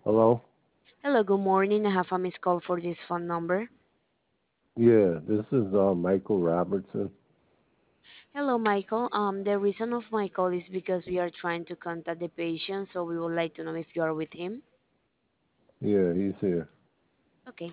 Hello? Hello, good morning. I have a missed call for this phone number. Yeah, this is Michael Robertson. Hello, Michael. The reason of my call is because we are trying to contact the patient, so we would like to know if you are with him. Yeah, he's here. Okay.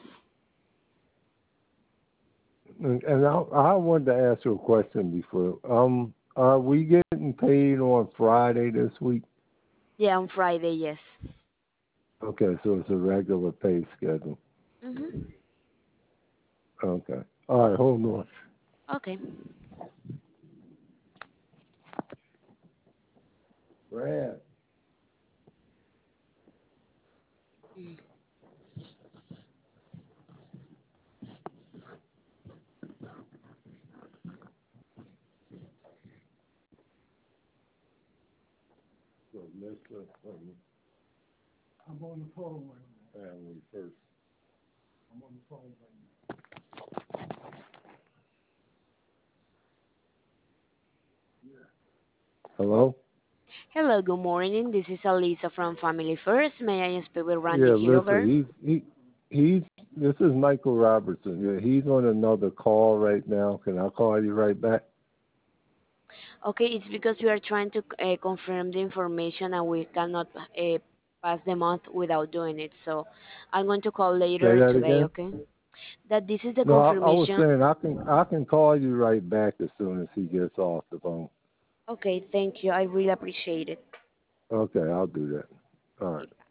And I wanted to ask you a question before. Are we getting paid on Friday this week? Yeah, on Friday, yes. Okay, so it's a regular pay schedule. Mhm. Okay. All right, hold on. Okay. Brad. Mm. So, Mr. I'm on the phone right now. Family first. I'm on the phone right now. Hello? Hello, good morning. This is Alisa from Family First. May I speak with Randy Yeah, Gilbert? listen, he's this is Michael Robertson. Yeah, he's on another call right now. Can I call you right back? Okay, it's because we are trying to confirm the information and we cannot pass the month without doing it. So I'm going to call Say later that today, again. okay? That this is the No, I was confirmation. saying I can call you right back as soon as he gets off the phone. Okay, thank you. I really appreciate it. Okay, I'll do that. All right.